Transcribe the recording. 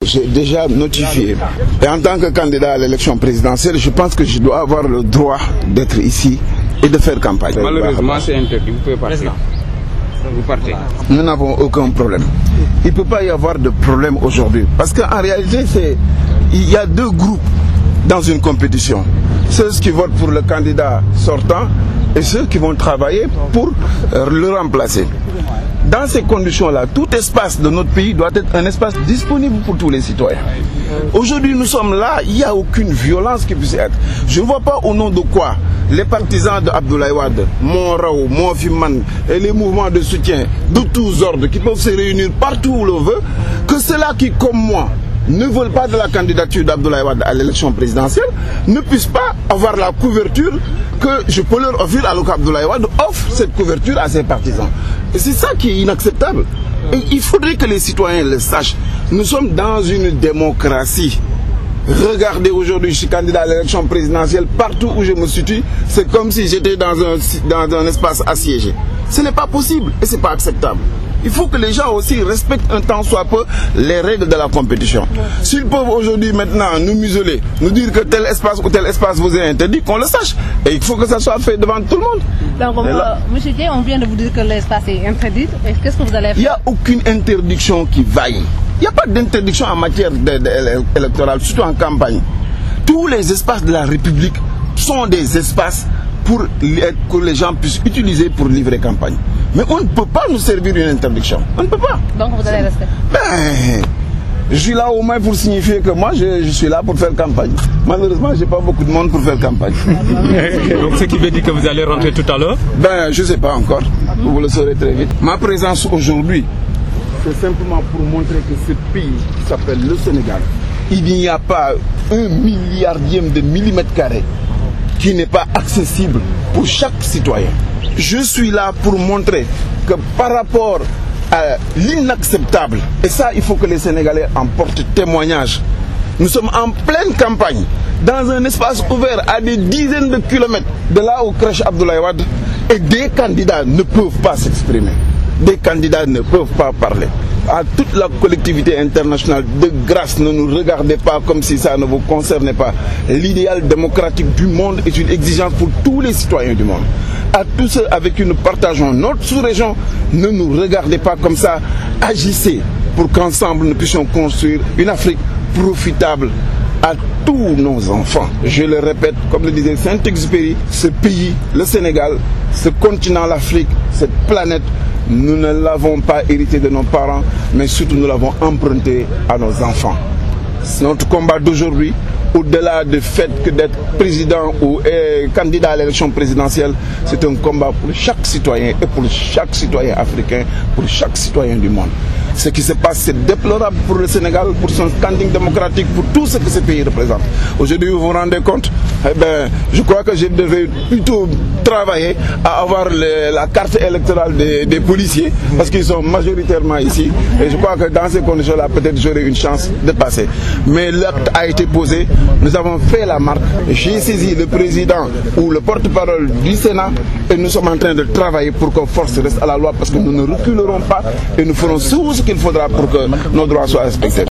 j'ai déjà notifié. Et en tant que candidat à l'élection présidentielle, je pense que je dois avoir le droit d'être ici et de faire campagne. Malheureusement, c'est interdit. Vous pouvez partir. Vous partez. Nous n'avons aucun problème. Il ne peut pas y avoir de problème aujourd'hui. Parce qu'en réalité, il y a deux groupes dans une compétition. Ceux qui votent pour le candidat sortant et ceux qui vont travailler pour le remplacer. Dans ces conditions-là, tout espace de notre pays doit être un espace disponible pour tous les citoyens. Aujourd'hui, nous sommes là, il n'y a aucune violence qui puisse être. Je ne vois pas au nom de quoi les partisans d'Abdoulaye Wade, Monrao, Monfiman et les mouvements de soutien de tous ordres qui peuvent se réunir partout où l'on veut, que ceux-là qui, comme moi, ne veulent pas de la candidature d'Abdoulaye Wade à l'élection présidentielle, ne puissent pas avoir la couverture que je peux leur offrir alors qu'Abdoulaye Wade offre cette couverture à ses partisans. Et c'est ça qui est inacceptable. Et il faudrait que les citoyens le sachent. Nous sommes dans une démocratie. Regardez aujourd'hui, je suis candidat à l'élection présidentielle, partout où je me situe, c'est comme si j'étais dans un espace assiégé. Ce n'est pas possible et ce n'est pas acceptable. Il faut que les gens aussi respectent un tant soit peu les règles de la compétition. S'ils peuvent aujourd'hui maintenant nous museler, nous dire que tel espace ou tel espace vous est interdit, qu'on le sache. Et il faut que ça soit fait devant tout le monde. Donc, monsieur Dieng, on vient de vous dire que l'espace est interdit. Qu'est-ce que vous allez faire? Il n'y a aucune interdiction qui vaille. Il n'y a pas d'interdiction en matière électorale, surtout en campagne. Tous les espaces de la République sont des espaces que les gens puissent utiliser pour livrer campagne. Mais on ne peut pas nous servir une interdiction. On ne peut pas. Donc vous allez rester? Je suis là au moins pour signifier que moi, je suis là pour faire campagne. Malheureusement, je n'ai pas beaucoup de monde pour faire campagne. Donc ce qui veut dire que vous allez rentrer tout à l'heure? Je ne sais pas encore. Vous le saurez très vite. Ma présence aujourd'hui, c'est simplement pour montrer que ce pays qui s'appelle le Sénégal, il n'y a pas 1 milliardième de millimètre carré qui n'est pas accessible pour chaque citoyen. Je suis là pour montrer que par rapport à l'inacceptable, et ça il faut que les Sénégalais en portent témoignage, nous sommes en pleine campagne, dans un espace ouvert à des dizaines de kilomètres de là où crèche Abdoulaye Wade, et des candidats ne peuvent pas s'exprimer. Des candidats ne peuvent pas parler. À toute la collectivité internationale, de grâce, ne nous regardez pas comme si ça ne vous concernait pas. L'idéal démocratique du monde est une exigence pour tous les citoyens du monde. À tous ceux avec qui nous partageons notre sous-région, ne nous regardez pas comme ça. Agissez pour qu'ensemble nous puissions construire une Afrique profitable à tous nos enfants. Je le répète, comme le disait Saint-Exupéry, ce pays, le Sénégal, ce continent, l'Afrique, cette planète, nous ne l'avons pas hérité de nos parents, mais surtout nous l'avons emprunté à nos enfants. Notre combat d'aujourd'hui, au-delà du fait que d'être président ou candidat à l'élection présidentielle, c'est un combat pour chaque citoyen et pour chaque citoyen africain, pour chaque citoyen du monde. Ce qui se passe, c'est déplorable pour le Sénégal, pour son standing démocratique, pour tout ce que ce pays représente. Aujourd'hui, vous vous rendez compte, je crois que je devais plutôt travailler à avoir la carte électorale des policiers, parce qu'ils sont majoritairement ici. Et je crois que dans ces conditions-là, peut-être j'aurai une chance de passer. Mais l'acte a été posé, nous avons fait la marque, j'ai saisi le président ou le porte-parole du Sénat, et nous sommes en train de travailler pour que force reste à la loi, parce que nous ne reculerons pas et nous ferons tout ce qu'il faudra pour que nos droits soient respectés.